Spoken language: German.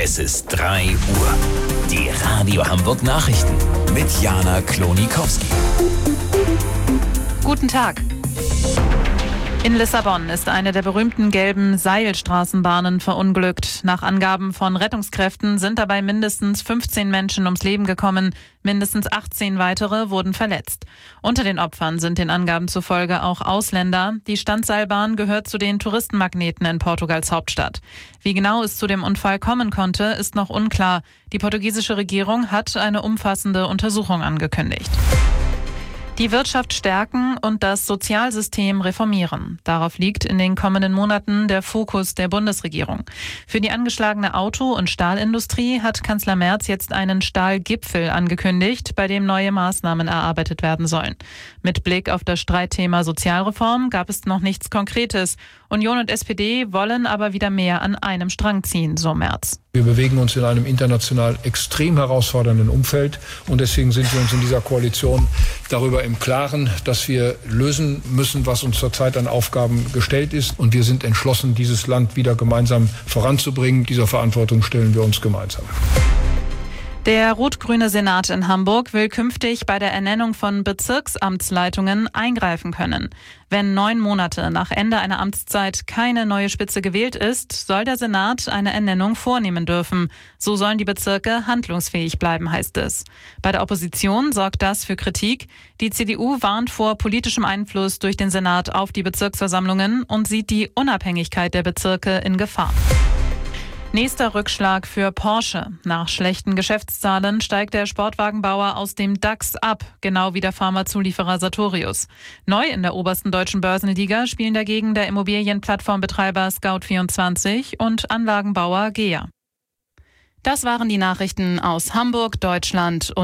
Es ist 3 Uhr. Die Radio Hamburg Nachrichten mit Jana Klonikowski. Guten Tag. In Lissabon ist eine der berühmten gelben Seilstraßenbahnen verunglückt. Nach Angaben von Rettungskräften sind dabei mindestens 15 Menschen ums Leben gekommen. Mindestens 18 weitere wurden verletzt. Unter den Opfern sind den Angaben zufolge auch Ausländer. Die Standseilbahn gehört zu den Touristenmagneten in Portugals Hauptstadt. Wie genau es zu dem Unfall kommen konnte, ist noch unklar. Die portugiesische Regierung hat eine umfassende Untersuchung angekündigt. Die Wirtschaft stärken und das Sozialsystem reformieren. Darauf liegt in den kommenden Monaten der Fokus der Bundesregierung. Für die angeschlagene Auto- und Stahlindustrie hat Kanzler Merz jetzt einen Stahlgipfel angekündigt, bei dem neue Maßnahmen erarbeitet werden sollen. Mit Blick auf das Streitthema Sozialreform gab es noch nichts Konkretes. Union und SPD wollen aber wieder mehr an einem Strang ziehen, so Merz. Wir bewegen uns in einem international extrem herausfordernden Umfeld und deswegen sind wir uns in dieser Koalition darüber im Klaren, dass wir lösen müssen, was uns zurzeit an Aufgaben gestellt ist. Und wir sind entschlossen, dieses Land wieder gemeinsam voranzubringen. Dieser Verantwortung stellen wir uns gemeinsam. Der rot-grüne Senat in Hamburg will künftig bei der Ernennung von Bezirksamtsleitungen eingreifen können. Wenn 9 Monate nach Ende einer Amtszeit keine neue Spitze gewählt ist, soll der Senat eine Ernennung vornehmen dürfen. So sollen die Bezirke handlungsfähig bleiben, heißt es. Bei der Opposition sorgt das für Kritik. Die CDU warnt vor politischem Einfluss durch den Senat auf die Bezirksversammlungen und sieht die Unabhängigkeit der Bezirke in Gefahr. Nächster Rückschlag für Porsche. Nach schlechten Geschäftszahlen steigt der Sportwagenbauer aus dem DAX ab, genau wie der Pharmazulieferer Sartorius. Neu in der obersten deutschen Börsenliga spielen dagegen der Immobilienplattformbetreiber Scout24 und Anlagenbauer GEA. Das waren die Nachrichten aus Hamburg, Deutschland und